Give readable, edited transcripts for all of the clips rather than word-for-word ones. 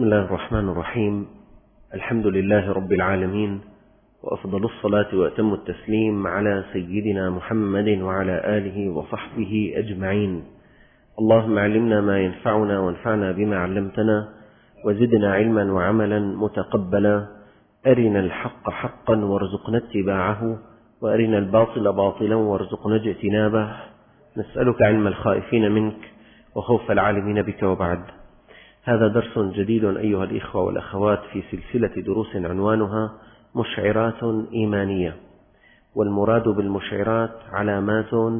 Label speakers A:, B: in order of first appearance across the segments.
A: بسم الله الرحمن الرحيم. الحمد لله رب العالمين، وأفضل الصلاة وأتم التسليم على سيدنا محمد وعلى آله وصحبه أجمعين. اللهم علمنا ما ينفعنا وانفعنا بما علمتنا، وزدنا علما وعملا متقبلا. أرنا الحق حقا وارزقنا اتباعه، وأرنا الباطل باطلا وارزقنا اجتنابه. نسألك علم الخائفين منك وخوف العالمين بك. وبعد، هذا درس جديد أيها الإخوة والأخوات في سلسلة دروس عنوانها مشعرات إيمانية. والمراد بالمشعرات علامات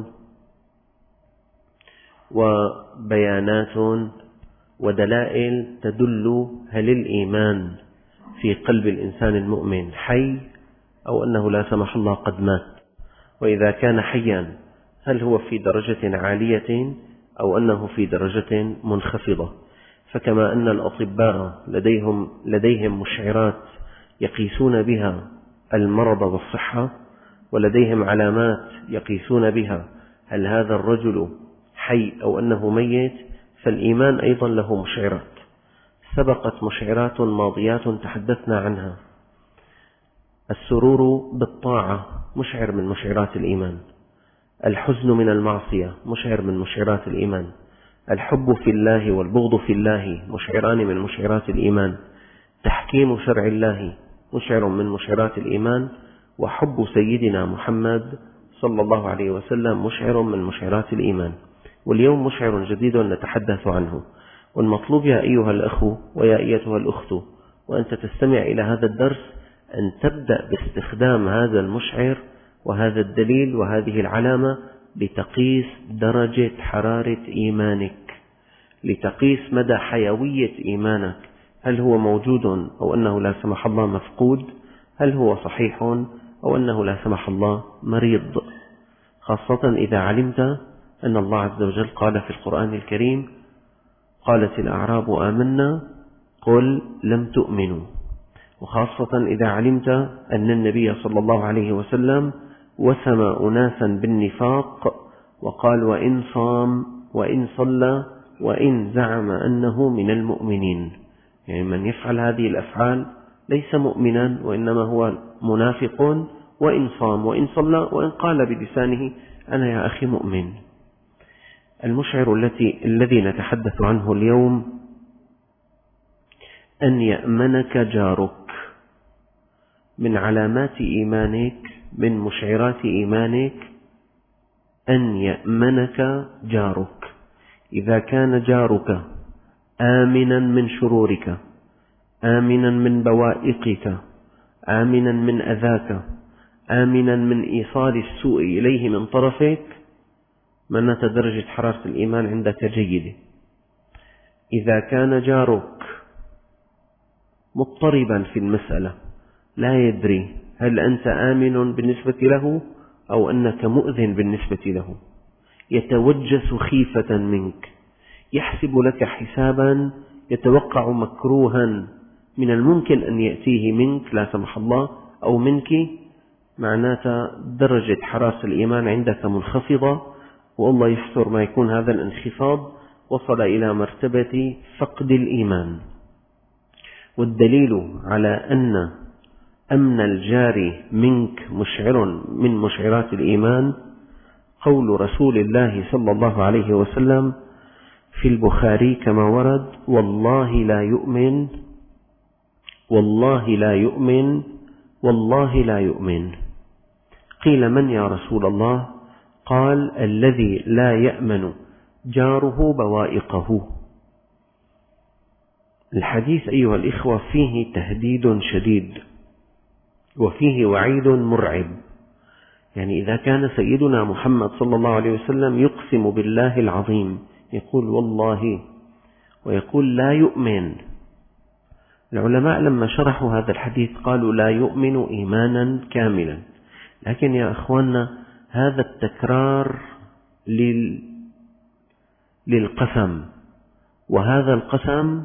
A: وبيانات ودلائل تدل هل الإيمان في قلب الإنسان المؤمن حي أو أنه لا سمح الله قد مات، وإذا كان حيا هل هو في درجة عالية أو أنه في درجة منخفضة. فكما أن الأطباء لديهم مشعرات يقيسون بها المرض والصحة، ولديهم علامات يقيسون بها هل هذا الرجل حي أو أنه ميت، فالإيمان أيضا له مشعرات. سبقت مشعرات ماضيات تحدثنا عنها. السرور بالطاعة مشعر من مشعرات الإيمان، الحزن من المعصية مشعر من مشعرات الإيمان، الحب في الله والبغض في الله مشعران من مشعرات الإيمان، تحكيم شرع الله مشعر من مشعرات الإيمان، وحب سيدنا محمد صلى الله عليه وسلم مشعر من مشعرات الإيمان. واليوم مشعر جديد نتحدث عنه، والمطلوب يا أيها الأخ ويا أيتها الأخت وأنت تستمع إلى هذا الدرس أن تبدأ باستخدام هذا المشعر وهذا الدليل وهذه العلامة لتقيس درجة حرارة إيمانك، لتقيس مدى حيوية إيمانك، هل هو موجود أو أنه لا سمح الله مفقود، هل هو صحيح أو أنه لا سمح الله مريض. خاصة إذا علمت أن الله عز وجل قال في القرآن الكريم: قالت الأعراب آمنا قل لم تؤمنوا. وخاصة إذا علمت أن النبي صلى الله عليه وسلم وسم أناسا بالنفاق وقال: وإن صام وإن صلى وإن زعم أنه من المؤمنين. يعني من يفعل هذه الأفعال ليس مؤمنا، وإنما هو منافق، وإن صام وإن صلى وإن قال بلسانه أنا يا أخي مؤمن. المشعر الذي نتحدث عنه اليوم أن يأمنك جارك. من علامات إيمانك، من مشعرات إيمانك، أن يأمنك جارك. إذا كان جارك آمنا من شرورك، آمنا من بوائقك، آمنا من أذاك، آمنا من إيصال السوء إليه من طرفك، معناته درجة حرارة الإيمان عندك جيدة. إذا كان جارك مضطربا في المسألة، لا يدري هل أنت آمن بالنسبة له أو أنك مؤذن بالنسبة له، يتوجس خيفة منك، يحسب لك حسابا، يتوقع مكروها من الممكن أن يأتيه منك لا سمح الله أو منك، معناته درجة حرارة الإيمان عندك منخفضة، والله يستر ما يكون هذا الانخفاض وصل إلى مرتبة فقد الإيمان. والدليل على أن أمن الجار منك مشعر من مشعرات الإيمان قول رسول الله صلى الله عليه وسلم في البخاري كما ورد: والله لا يؤمن، والله لا يؤمن، والله لا يؤمن. قيل: من يا رسول الله؟ قال: الذي لا يأمن جاره بوائقه. الحديث أيها الإخوة فيه تهديد شديد وفيه وعيد مرعب. يعني إذا كان سيدنا محمد صلى الله عليه وسلم يقسم بالله العظيم، يقول والله، ويقول لا يؤمن. العلماء لما شرحوا هذا الحديث قالوا لا يؤمن إيمانا كاملا. لكن يا أخواننا، هذا التكرار للقسم، وهذا القسم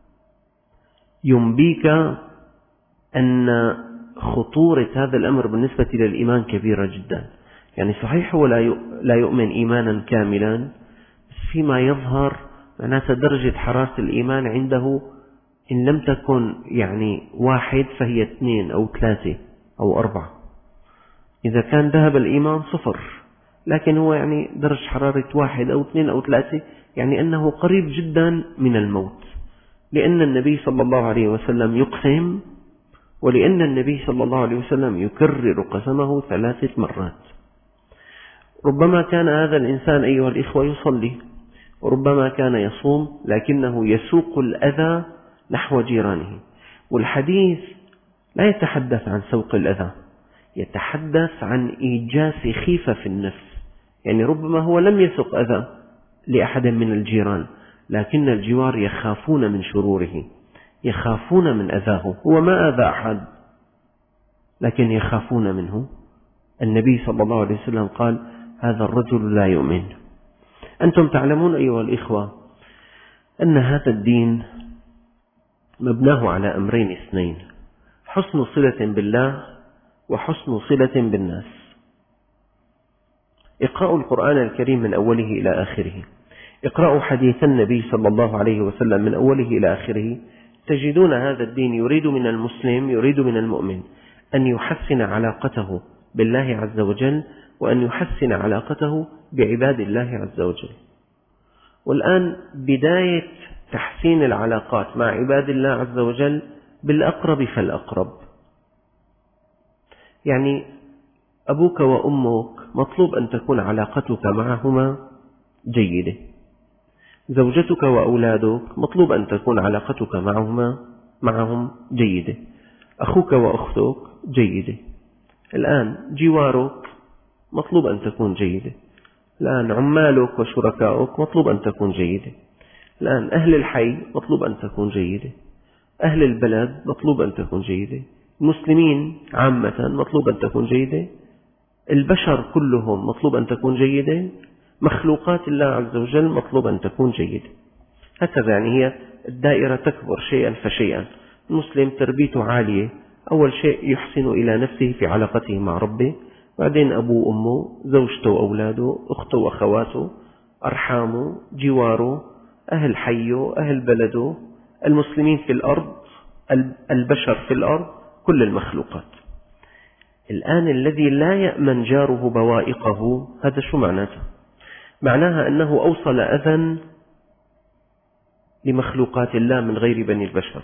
A: ينبيك أن خطورة هذا الأمر بالنسبة للإيمان كبيرة جدا. يعني صحيح هو لا يؤمن إيمانا كاملا، بس فيما يظهر معناته درجة حرارة الإيمان عنده إن لم تكن يعني 1 فهي 2 أو 3 أو 4. إذا كان ذهب الإيمان 0، لكن هو يعني درجة حرارة 1 أو 2 أو 3، يعني أنه قريب جدا من الموت، لأن النبي صلى الله عليه وسلم يقسم، ولأن النبي صلى الله عليه وسلم يكرر قسمه 3 مرات. ربما كان هذا الإنسان أيها الإخوة يصلي، وربما كان يصوم، لكنه يسوق الأذى نحو جيرانه. والحديث لا يتحدث عن سوق الأذى، يتحدث عن إيجاس خيفة في النفس. يعني ربما هو لم يسوق أذى لأحد من الجيران، لكن الجوار يخافون من شروره، يخافون من أذاه. هو ما أذى أحد، لكن يخافون منه. النبي صلى الله عليه وسلم قال: هذا الرجل لا يؤمن. أنتم تعلمون أيها الإخوة أن هذا الدين مبناه على أمرين 2: حسن صلة بالله وحسن صلة بالناس. اقرأوا القرآن الكريم من أوله إلى آخره، اقرأوا حديث النبي صلى الله عليه وسلم من أوله إلى آخره، تجدون هذا الدين يريد من المسلم، يريد من المؤمن أن يحسن علاقته بالله عز وجل، وأن يحسن علاقته بعباد الله عز وجل. والآن بداية تحسين العلاقات مع عباد الله عز وجل بالأقرب فالأقرب. يعني أبوك وأمك مطلوب أن تكون علاقتك معهما جيدة، زوجتك وأولادك مطلوب أن تكون علاقتك معهم جيدة، أخوك وأختك جيدة. الآن جوارك مطلوب أن تكون جيدة، الآن عمالك وشركائك مطلوب أن تكون جيدة، الآن أهل الحي مطلوب أن تكون جيدة، أهل البلد مطلوب أن تكون جيدة، المسلمين عامة مطلوب أن تكون جيدة، البشر كلهم مطلوب أن تكون جيدة، مخلوقات الله عز وجل مطلوب أن تكون جيدة. هكذا يعني هي الدائرة تكبر شيئا فشيئا. المسلم تربيته عالية، أول شيء يحسن إلى نفسه في علاقته مع ربه، بعدين أبوه وأمه، زوجته وأولاده، أخته وأخواته، أرحامه، جواره، أهل حيه، أهل بلده، المسلمين في الأرض، البشر في الأرض، كل المخلوقات. الآن الذي لا يأمن جاره بوائقه، هذا شو معناته؟ معناها أنه أوصل أذى لمخلوقات الله من غير بني البشر،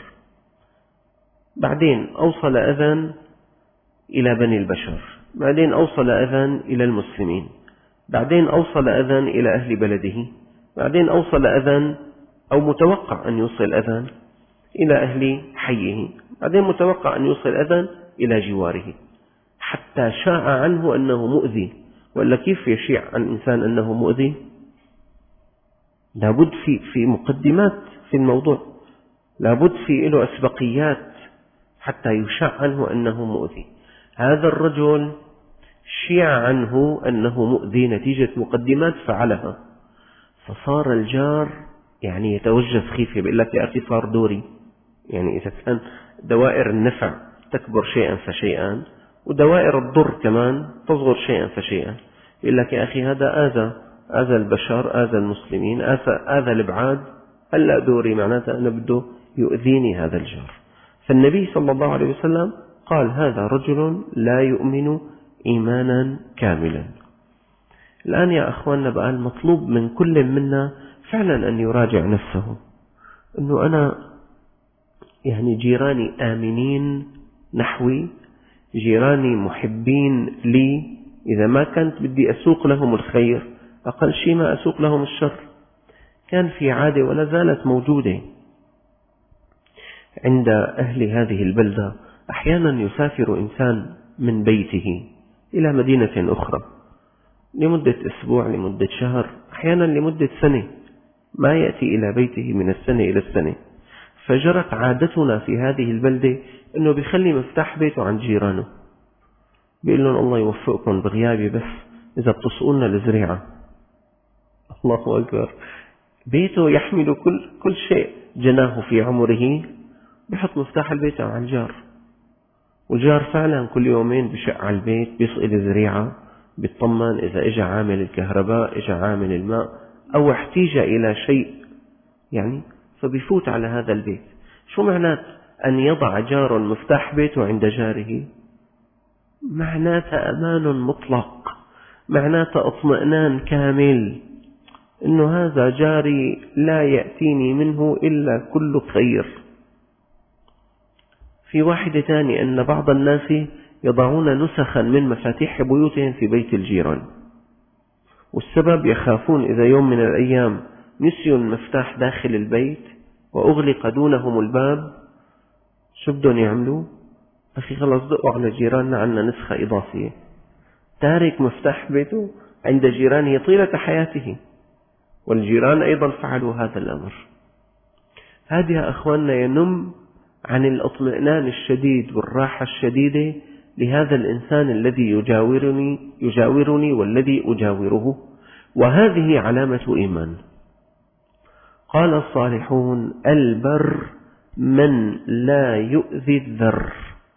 A: بعدين أوصل أذى إلى بني البشر، بعدين أوصل أذى إلى المسلمين، بعدين أوصل أذى إلى أهل بلده، بعدين أوصل أذى أو متوقع أن يوصل أذى إلى أهل حيه، بعدين متوقع أن يوصل أذى إلى جواره، حتى شاع عنه أنه مؤذي. ولا كيف يشيع عن إنسان أنه مؤذي؟ لابد في مقدمات في الموضوع، لابد في له أسبقيات حتى يشاع عنه أنه مؤذي. هذا الرجل شيع عنه أنه مؤذي نتيجة مقدمات فعلها، فصار الجار يعني يتوجس خيفة، بيقول لك يا أخي صار دوري. يعني إذا كان دوائر النفع تكبر شيئا فشيئا، ودوائر الضر كمان تصغر شيئا فشيئا، يقول لك يا أخي هذا آذى البشر، آذى المسلمين، آذى الابعاد، هلأ دوري، معناتها أنا بده يؤذيني هذا الجار. فالنبي صلى الله عليه وسلم قال: هذا رجل لا يؤمن إيمانا كاملا. الآن يا أخواننا بقى المطلوب من كل منا فعلا أن يراجع نفسه، أنه أنا يعني جيراني آمنين نحوي، جيراني محبين لي، إذا ما كنت بدي أسوق لهم الخير أقل شيء ما أسوق لهم الشر. كان في عادة ولا زالت موجودة عند أهل هذه البلدة، أحيانا يسافر إنسان من بيته إلى مدينة أخرى لمدة أسبوع، لمدة شهر، أحيانا لمدة سنة، ما يأتي إلى بيته من السنة إلى السنة. فجرت عادتنا في هذه البلدة أنه بيخلي مفتاح بيته عند جيرانه، بيقول لهم الله يوفقكم بغيابي، بس إذا بتسقونا الزريعة. الله أكبر. بيته يحمل كل شيء جناه في عمره، بيحط مفتاح البيت على الجار، والجار فعلا كل يومين بشق على البيت، بيسقي الزريعة، بيطمن إذا إجا عامل الكهرباء، إجا عامل الماء، أو احتيج إلى شيء يعني، فبيفوت على هذا البيت. شو معنات أن يضع جار مفتاح بيته عند جاره؟ معناتها أمان مطلق، معناتها اطمئنان كامل، إنه هذا جاري لا يأتيني منه إلا كل خير. في واحدة ثانية أن بعض الناس يضعون نسخا من مفاتيح بيوتهم في بيت الجيران، والسبب يخافون إذا يوم من الأيام نسيوا المفتاح داخل البيت وأغلق دونهم الباب، شو بدهم يعملوا؟ أخي خلص دقوا على جيراننا، عنا نسخة إضافية. تارك مفتاح بيته عند جيرانه طيلة حياته، والجيران أيضا فعلوا هذا الأمر. هذه أخواننا ينم عن الاطمئنان الشديد والراحة الشديدة لهذا الإنسان الذي يجاورني والذي أجاوره، وهذه علامة إيمان. قال الصالحون: البر من لا يؤذي الذر.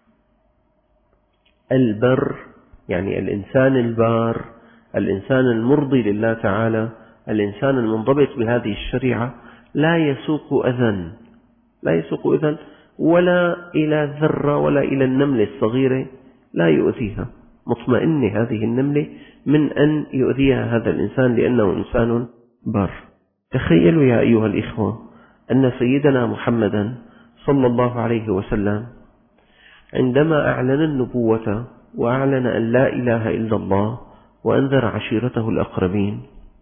A: البر يعني الإنسان البار، الإنسان المرضي لله تعالى، الإنسان المنضبط بهذه الشريعة، لا يسوق أذى ولا إلى ذرة ولا إلى النملة الصغيرة، لا يؤذيها، مطمئنة هذه النملة من أن يؤذيها هذا الإنسان لأنه إنسان بار. تخيلوا يا أيها الإخوة أن سيدنا محمدا صلى الله عليه وسلم عندما أعلن النبوة وأعلن أن لا إله إلا الله وأنذر عشيرته الأقربين،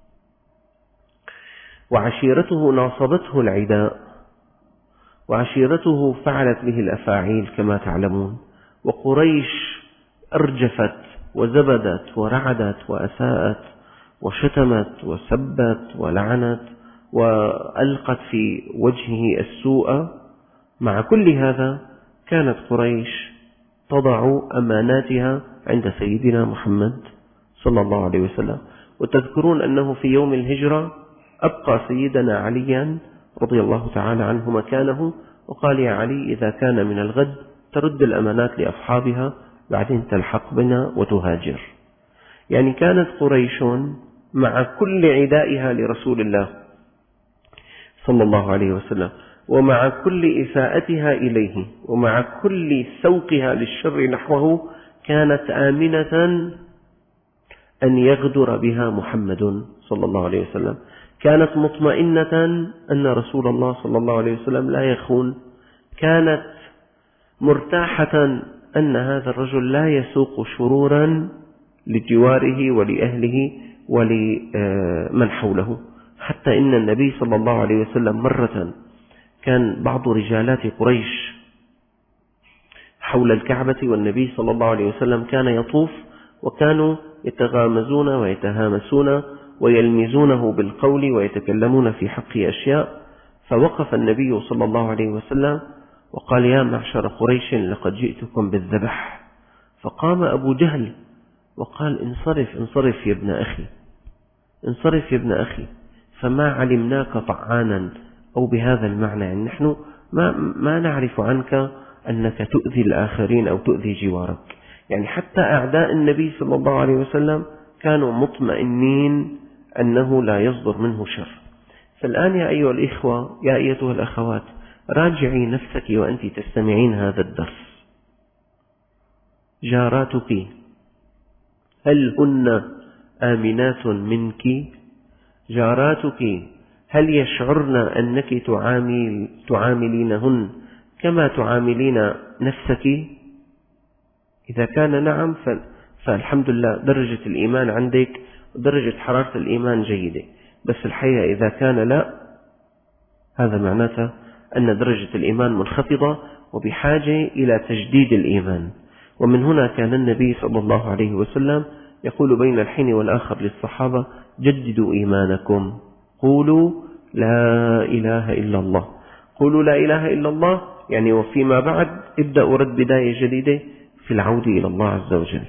A: وعشيرته ناصبته العداء، وعشيرته فعلت به الأفاعيل كما تعلمون، وقريش أرجفت وزبدت ورعدت وأساءت وشتمت وسبت ولعنت وألقت في وجهه السوء. مع كل هذا كانت قريش تضع أماناتها عند سيدنا محمد صلى الله عليه وسلم. وتذكرون أنه في يوم الهجرة أبقى سيدنا عليا رضي الله تعالى عنه مكانه، وقال: يا علي، إذا كان من الغد ترد الأمانات لأصحابها، بعدين تلحق بنا وتهاجر. يعني كانت قريش مع كل عدائها لرسول الله صلى الله عليه وسلم، ومع كل إساءتها إليه، ومع كل سوقها للشر نحوه، كانت آمنة أن يغدر بها محمد صلى الله عليه وسلم، كانت مطمئنة أن رسول الله صلى الله عليه وسلم لا يخون، كانت مرتاحة أن هذا الرجل لا يسوق شرورا لجواره ولأهله ولمن حوله. حتى إن النبي صلى الله عليه وسلم مرة كان بعض رجالات قريش حول الكعبة، والنبي صلى الله عليه وسلم كان يطوف، وكانوا يتغامزون ويتهامسون ويلمزونه بالقول ويتكلمون في حقه أشياء. فوقف النبي صلى الله عليه وسلم وقال: يا معشر قريش، لقد جئتكم بالذبح. فقام أبو جهل وقال: انصرف يا ابن أخي، انصرف يا ابن أخي، فما علمناك طعانا أو بهذا المعنى، يعني نحن ما نعرف عنك أنك تؤذي الآخرين أو تؤذي جوارك. يعني حتى أعداء النبي صلى الله عليه وسلم كانوا مطمئنين أنه لا يصدر منه شر. فالآن يا أيها الإخوة، يا أيتها الأخوات، راجعي نفسك وأنت تستمعين هذا الدرس. جاراتك هل هن آمنات منك؟ جاراتك هل يشعرن أنك تعاملينهن كما تعاملين نفسك؟ إذا كان نعم فالحمد لله، درجة الإيمان عندك ودرجة حرارة الإيمان جيدة. بس الحقيقة إذا كان لا، هذا معناته أن درجة الإيمان منخفضة وبحاجة إلى تجديد الإيمان. ومن هنا كان النبي صلى الله عليه وسلم يقول بين الحين والآخر للصحابة: جددوا إيمانكم، قولوا لا إله إلا الله. قولوا لا إله إلا الله يعني وفيما بعد ابدأوا رد بداية جديدة في العودة إلى الله عز وجل.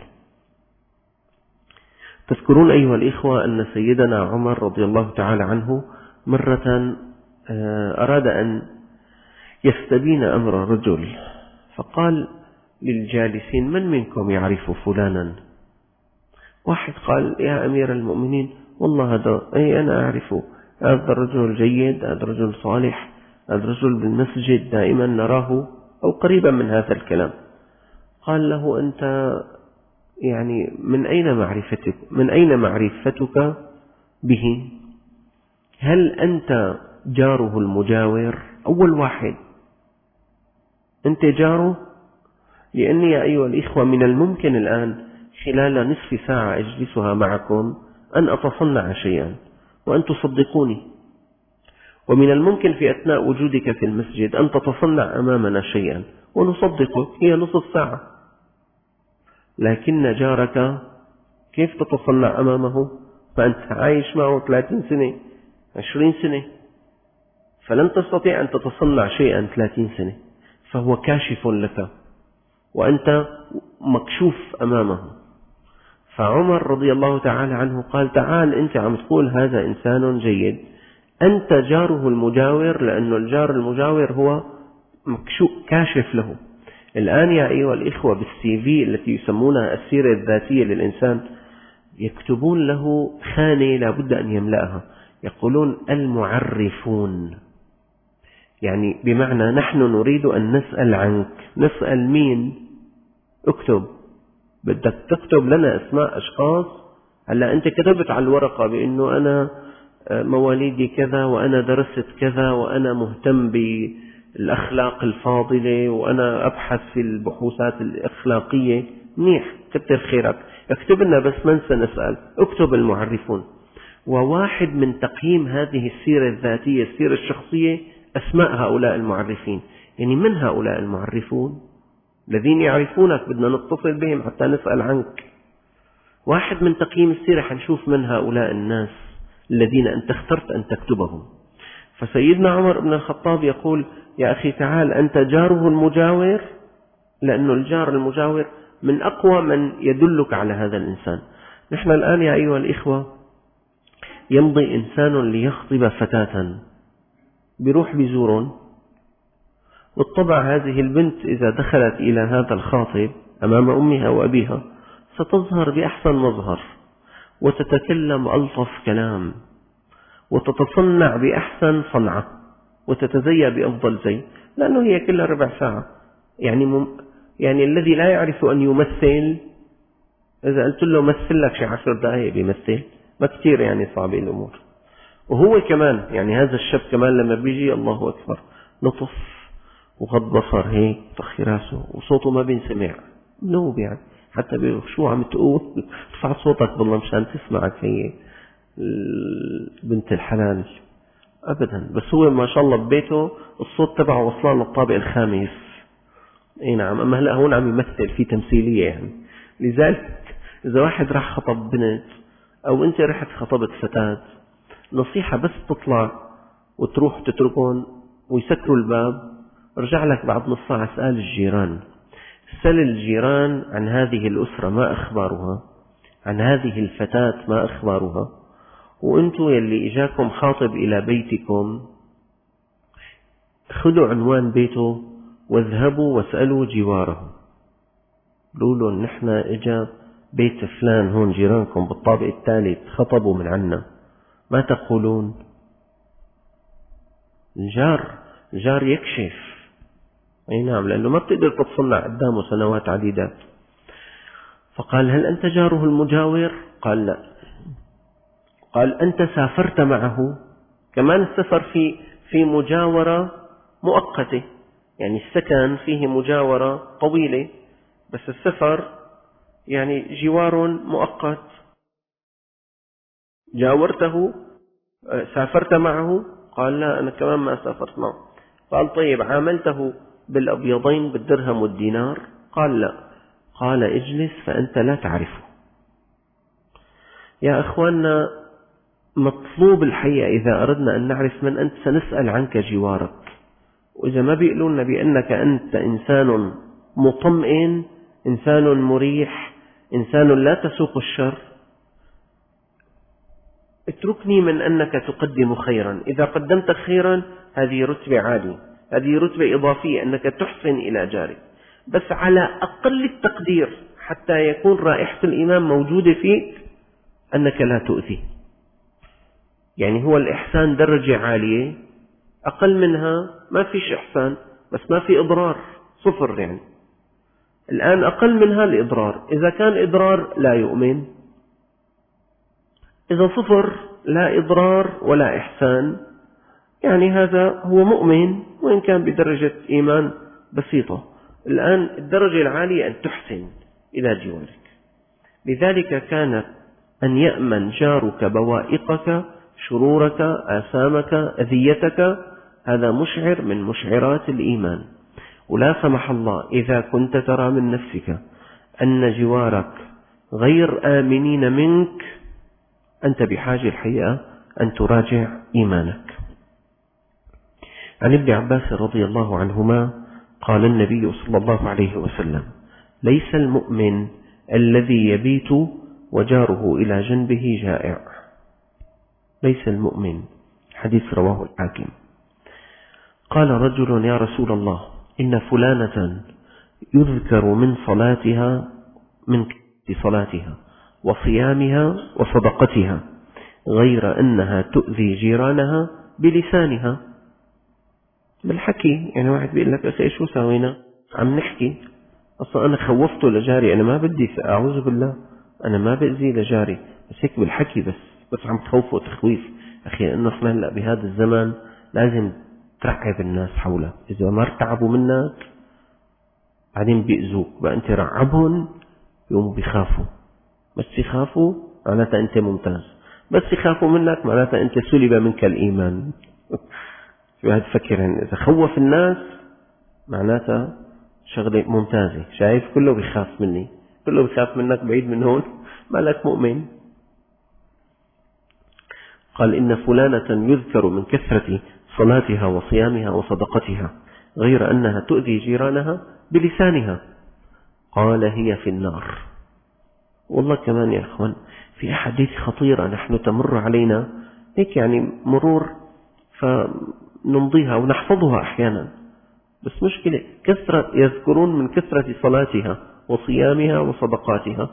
A: تذكرون أيها الإخوة أن سيدنا عمر رضي الله تعالى عنه مرة أراد أن يستبين أمر رجل، فقال للجالسين: من منكم يعرف فلانا؟ واحد قال: يا أمير المؤمنين، والله هذا أنا أعرفه، هذا الرجل جيد، هذا الرجل صالح، الرجل بالمسجد دائما نراه أو قريبا من هذا الكلام. قال له: أنت يعني من أين معرفتك به؟ هل أنت جاره المجاور؟ أول واحد أنت جاره، لأني يا أيها الإخوة من الممكن الآن خلال نصف ساعة أجلسها معكم أن أتصنع شيئا وأن تصدقوني، ومن الممكن في أثناء وجودك في المسجد أن تتصنع أمامنا شيئا ونصدقك، هي نصف ساعة. لكن جارك كيف تتصنع أمامه؟ فأنت عايش معه 30 سنة 20 سنة، فلن تستطيع أن تتصنع شيئا 30 سنة، فهو كاشف لك وأنت مكشوف أمامه. فعمر رضي الله تعالى عنه قال: تعال، أنت عم تقول هذا إنسان جيد، أنت جاره المجاور، لأن الجار المجاور هو كاشف له. الآن يا أيها الإخوة بالسي في التي يسمونها السيرة الذاتية للإنسان يكتبون له خانة لابد أن يملأها، يقولون المعرفون، يعني بمعنى نحن نريد أن نسأل عنك. نسأل مين؟ اكتب، بدك تكتب لنا اسماء أشخاص. هلا أنت كتبت على الورقة بأنه أنا مواليدي كذا، وأنا درست كذا، وأنا مهتم بالأخلاق الفاضلة، وأنا أبحث في البحوثات الأخلاقية. منيح، كتر خيرك، اكتب لنا، بس من سنسأل؟ اكتب المعرفون. وواحد من تقييم هذه السيرة الذاتية، السيرة الشخصية، أسماء هؤلاء المعرفين. يعني من هؤلاء المعرفون؟ الذين يعرفونك، بدنا نتصل بهم حتى نسأل عنك. واحد من تقييم السيرة حنشوف من هؤلاء الناس الذين أنت اخترت أن تكتبهم. فسيدنا عمر بن الخطاب يقول: يا أخي تعال، أنت جاره المجاور، لأن الجار المجاور من أقوى من يدلك على هذا الإنسان. نحن الآن يا أيها الإخوة يمضي إنسان ليخطب فتاة، بيروح بزورهم، بالطبع هذه البنت إذا دخلت إلى هذا الخاطب أمام أمها وأبيها ستظهر بأحسن مظهر، وتتكلم ألطف كلام، وتتصنع بأحسن صنعة، وتتزيى بأفضل زي، لأنه هي كلها ربع ساعة. يعني الذي لا يعرف أن يمثل، إذا قلت له مثل لك شي 10 دقائق بيمثل، ما كتير يعني صعب الأمور. وهو كمان يعني هذا الشاب كمان لما بيجي الله أكبر لطف وغض بصر هيك طخي راسه، وصوته ما بينسمع نوب، يعني حتى شو عم تقول ارفع صوتك بالله مشان تسمعك هي بنت الحلال أبدا. بس هو ما شاء الله ببيته الصوت تبعه وصلان للطابق الخامس. اي نعم، اما هلا هون عم يمثل في تمثيلية يعني. لذلك إذا واحد راح خطب بنت أو أنت رحت خطبت فتاة، نصيحة بس تطلع وتروح تتركون ويسكروا الباب، ارجع لك بعد نص ساعة اسأل الجيران، سل الجيران عن هذه الأسرة ما أخبارها، عن هذه الفتاة ما أخبارها، وأنتوا يلي إجاكم خاطب إلى بيتكم خذوا عنوان بيته واذهبوا واسألوا جواره، قولوا لهم نحن إجا بيت فلان هون جيرانكم بالطابق الثالث خطبوا من عنا. ما تقولون؟ الجار يكشف. أي نعم، لأنه ما بتقدر تتصنع قدامه سنوات عديدة. فقال: هل أنت جاره المجاور؟ قال: لا. قال: أنت سافرت معه؟ كمان السفر في مجاورة مؤقتة، يعني السكن فيه مجاورة طويلة، بس السفر يعني جوار مؤقت. جاورته؟ سافرت معه؟ قال: لا، أنا كمان ما سافرت معه. قال: طيب عاملته بالأبيضين بالدرهم والدينار؟ قال: لا. قال: اجلس فأنت لا تعرفه. يا أخواننا، مطلوب الحقيقة إذا أردنا أن نعرف من أنت سنسأل عنك جوارك، وإذا ما بيقولون بأنك أنت إنسان مطمئن، إنسان مريح، إنسان لا تسوق الشر، اتركني من أنك تقدم خيرا. إذا قدمت خيرا هذه رتبة عالية، هذه رتبة إضافية، أنك تحسن إلى جارك، بس على أقل التقدير حتى يكون رائحة الإيمان موجودة فيك أنك لا تؤذي. يعني هو الإحسان درجة عالية، أقل منها ما فيش إحسان، بس ما في إضرار، صفر يعني. الآن أقل منها الإضرار، إذا كان إضرار لا يؤمن، إذا صفر لا إضرار ولا إحسان، يعني هذا هو مؤمن وإن كان بدرجة إيمان بسيطة. الآن الدرجة العالية أن تحسن إلى جوارك. لذلك كانت أن يأمن جارك بوائقك، شرورك، آثامك، أذيتك، هذا مشعر من مشعرات الإيمان. ولا سمح الله إذا كنت ترى من نفسك أن جوارك غير آمنين منك، أنت بحاجة الحقيقة أن تراجع إيمانك. عن ابن عباس رضي الله عنهما قال النبي صلى الله عليه وسلم: ليس المؤمن الذي يبيت وجاره إلى جنبه جائع. ليس المؤمن، حديث رواه الحاكم. قال رجل: يا رسول الله، إن فلانة يذكر من صلاتها وصيامها وصدقتها، غير أنها تؤذي جيرانها بلسانها. بالحكي، يعني واحد بيقول لك: أخي شو سوينا؟ عم نحكي، أصلا أنا خوفته لجاري، أنا ما بدي، أعوذ بالله، أنا ما بأذي لجاري، بس هيك بالحكي، بس عم تخوفه تخويف. أخي لأنه إحنا هلأ بهذا الزمان لازم ترعب الناس حولك، إذا ما ارتعبوا منك بعدين بيأذوك، بقى أنت رعبهم يوم بيخافوا، بس يخافوا معناتها أنت ممتاز، بس يخافوا منك معناتها أنت سلب منك الإيمان. شو هتفكر؟ إذا خوف الناس معناتها شغلة ممتازة، شايف كله بيخاف مني، كله بيخاف منك، بعيد من هون، مالك مؤمن. قال: إن فلانة يذكر من كثرة صلاتها وصيامها وصدقتها، غير أنها تؤذي جيرانها بلسانها. قال: هي في النار. والله كمان يا أخوان في أحاديث خطيرة نحن تمر علينا هيك، يعني مرور فنمضيها ونحفظها أحيانا، بس مشكلة كثرة، يذكرون من كثرة صلاتها وصيامها وصدقاتها،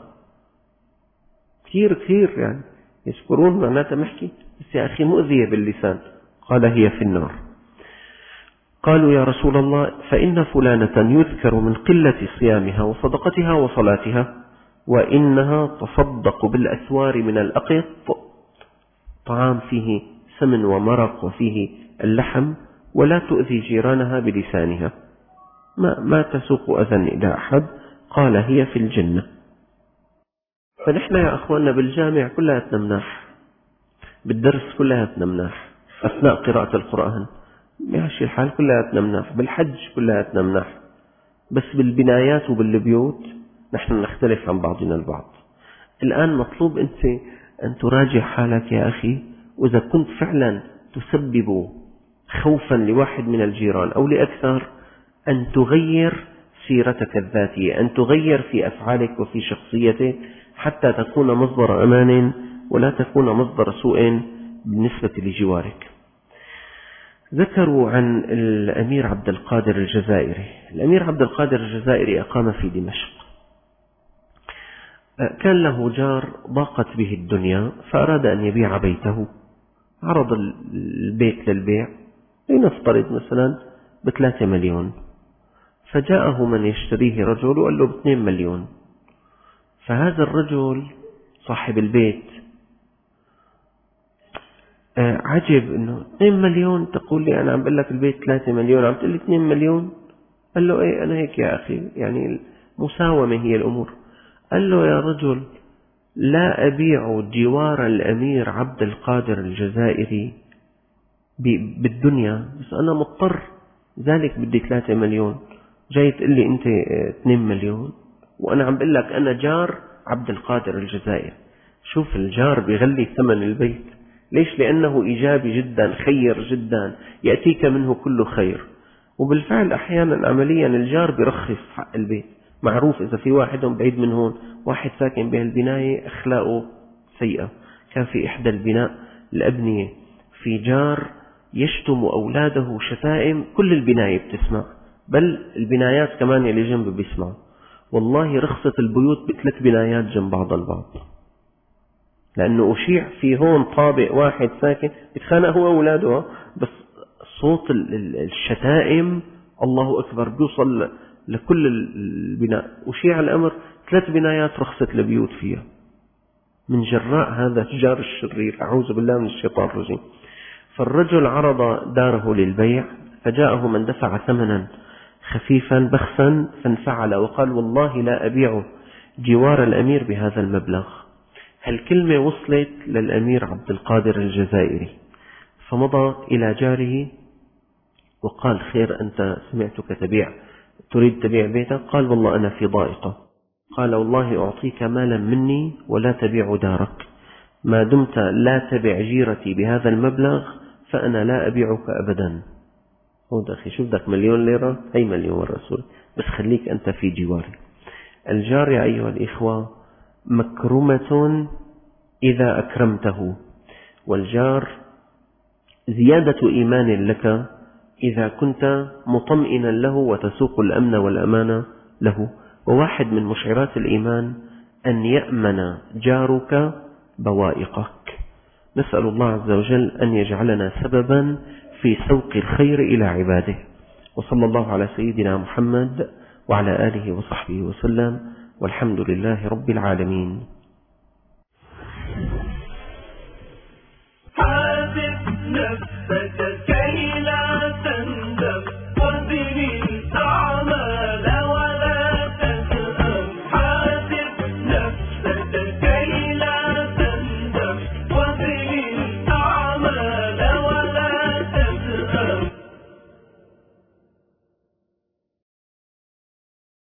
A: كثير يعني يذكرون، معناتها محكي، بس يا أخي مؤذية باللسان. قال: هي في النار. قالوا: يا رسول الله، فإن فلانة يذكر من قلة صيامها وصدقتها وصلاتها، وإنها تصدق بالأسوار من الأقط، طعام فيه سمن ومرق وفيه اللحم، ولا تؤذي جيرانها بلسانها، ما تسوق أذى إلى أحد. قال: هي في الجنة. فنحن يا أخواننا بالجامع كلها مناح، بالدرس كلها مناح، أثناء قراءة القرآن ماشي الحال كلها مناح، بالحج كلها مناح، بس بالبنايات وبالبيوت نحن نختلف عن بعضنا البعض. الآن مطلوب أنت أن تراجع حالك يا أخي، وإذا كنت فعلا تسبب خوفا لواحد من الجيران أو لأكثر، أن تغير سيرتك الذاتية، أن تغير في أفعالك وفي شخصيتك، حتى تكون مصدر أمان ولا تكون مصدر سوء بالنسبة لجوارك. ذكروا عن الأمير عبد القادر الجزائري. الأمير عبد القادر الجزائري أقام في دمشق، كان له جار ضاقت به الدنيا فأراد أن يبيع بيته، عرض البيت للبيع، لنفترض مثلا ب3 مليون، فجاءه من يشتريه رجل وقال له ب2 مليون. فهذا الرجل صاحب البيت عجب، انه 2 مليون تقول لي انا عم بقول لك البيت 3 مليون عم تقول لي 2 مليون؟ قال له: ايه انا هيك يا اخي، يعني مساومة هي الامور. قال له: يا رجل، لا أبيع جوار الأمير عبد القادر الجزائري بالدنيا، بس أنا مضطر، ذلك بدي 3 مليون، جاي تقول لي أنت 2 مليون، وأنا عم بقول لك أنا جار عبد القادر الجزائري. شوف الجار بيغلي ثمن البيت، ليش؟ لأنه إيجابي جدا، خير جدا، يأتيك منه كل خير. وبالفعل أحيانا عمليا الجار بيرخص حق البيت، معروف إذا في واحد بعيد من هون، واحد ساكن بهالبناية أخلاقه سيئة. كان في إحدى البناء الأبنية في جار يشتم أولاده شتائم، كل البناية بتسمع، بل البنايات كمان اللي جنب بيسمعوا. والله رخصت البيوت ب3 بنايات جنب بعض البعض، لأنه أشيع في هون طابق واحد ساكن بيتخانق هو وأولاده، بس صوت الشتائم الله أكبر بيوصل لكل البناء. وشيع الأمر 3 بنايات رخصت لبيوت فيها من جراء هذا الجار الشرير، أعوذ بالله من الشيطان الرجيم. فالرجل عرض داره للبيع، فجاءه من دفع ثمنا خفيفا بخسا فانفعل وقال والله لا أبيع جوار الأمير بهذا المبلغ. هالكلمة وصلت للأمير عبد القادر الجزائري، فمضى إلى جاره وقال خير أنت سمعتك تريد تبيع بيتك؟ قال والله أنا في ضائقة. قال والله أعطيك مالا مني ولا تبيع دارك، ما دمت لا تبيع جيرتي بهذا المبلغ فأنا لا أبيعك أبدا. هو أخي شوف بدك 1,000,000 ليرة، هي 1,000,000 والرسول، بس خليك أنت في جواري. الجار يا أيها الإخوة مكرمة إذا أكرمته، والجار زيادة إيمان لك إذا كنت مطمئنا له وتسوق الأمن والأمان له. وواحد من مشعرات الإيمان أن يأمن جارك بوائقك. نسأل الله عز وجل أن يجعلنا سببا في سوق الخير إلى عباده. وصلى الله على سيدنا محمد وعلى آله وصحبه وسلم، والحمد لله رب العالمين.
B: حاسب نفسك